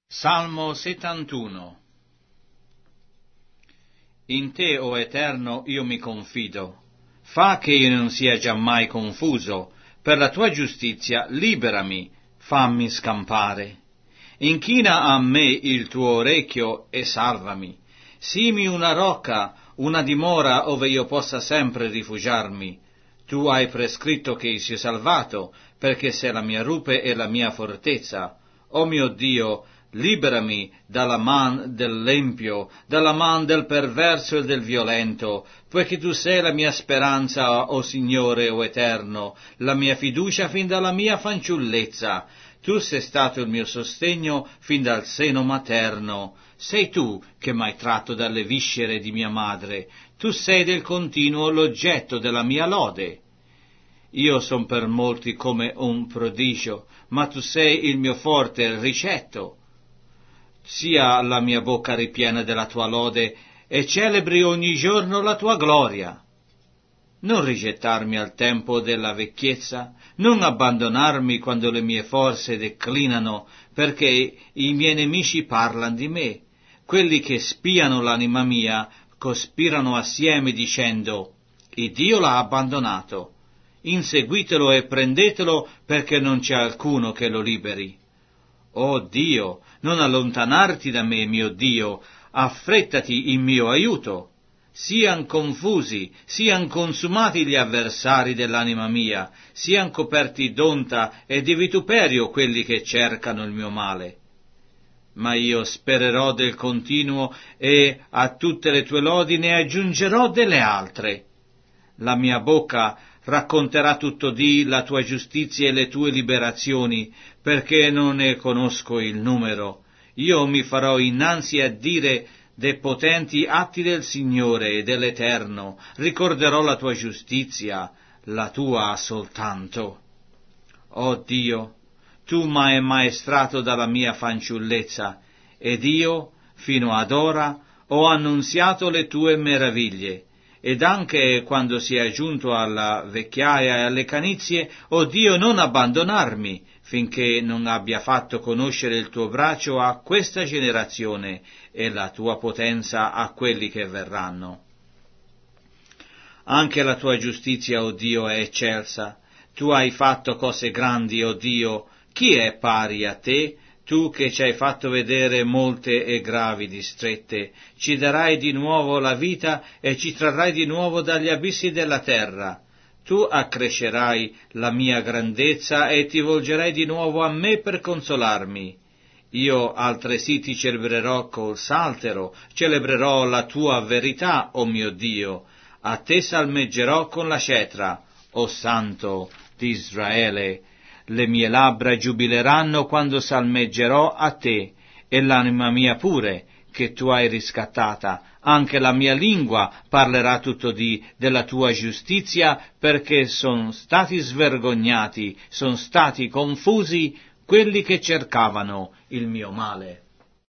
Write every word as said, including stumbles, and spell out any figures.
Salmo settantuno. In te, o Eterno, io mi confido. Fa che io non sia giammai confuso. Per la tua giustizia liberami, fammi scampare. Inchina a me il tuo orecchio e salvami. Simi una rocca, una dimora ove io possa sempre rifugiarmi. Tu hai prescritto che io sia salvato, perché sei la mia rupe e la mia fortezza. O mio Dio, liberami dalla man dell'empio, dalla man del perverso e del violento, poiché tu sei la mia speranza, o Signore, o Eterno, la mia fiducia fin dalla mia fanciullezza. Tu sei stato il mio sostegno fin dal seno materno. Sei tu che m'hai tratto dalle viscere di mia madre. Tu sei del continuo l'oggetto della mia lode. Io son per molti come un prodigio, ma tu sei il mio forte ricetto. Sia la mia bocca ripiena della tua lode e celebri ogni giorno la tua gloria. Non rigettarmi al tempo della vecchiezza, non abbandonarmi quando le mie forze declinano, perché i miei nemici parlano di me. Quelli che spiano l'anima mia cospirano assieme dicendo: il Dio l'ha abbandonato. Inseguitelo e prendetelo, perché non c'è alcuno che lo liberi. Oh Dio, non allontanarti da me, mio Dio, affrettati in mio aiuto. Sian confusi, sian consumati gli avversari dell'anima mia, sian coperti d'onta e di vituperio quelli che cercano il mio male. Ma io spererò del continuo e a tutte le tue lodi ne aggiungerò delle altre. La mia bocca racconterà tutto dì la tua giustizia e le tue liberazioni, perché non ne conosco il numero. Io mi farò innanzi a dire dei potenti atti del Signore e dell'Eterno, ricorderò la tua giustizia, la tua soltanto. Oh Dio, tu m'hai maestrato dalla mia fanciullezza, ed io, fino ad ora, ho annunziato le tue meraviglie. Ed anche quando si è giunto alla vecchiaia e alle canizie, o Dio, non abbandonarmi, finché non abbia fatto conoscere il tuo braccio a questa generazione e la tua potenza a quelli che verranno. Anche la tua giustizia, o Dio, è eccelsa. Tu hai fatto cose grandi, o Dio. Chi è pari a te? Tu che ci hai fatto vedere molte e gravi distrette, ci darai di nuovo la vita e ci trarrai di nuovo dagli abissi della terra. Tu accrescerai la mia grandezza e ti volgerai di nuovo a me per consolarmi. Io altresì ti celebrerò col saltero, celebrerò la tua verità, o mio Dio. A te salmeggerò con la cetra, o Santo di Israele. Le mie labbra giubileranno quando salmeggerò a te, e l'anima mia pure, che tu hai riscattata. Anche la mia lingua parlerà tutto dì della tua giustizia, perché son stati svergognati, son stati confusi quelli che cercavano il mio male.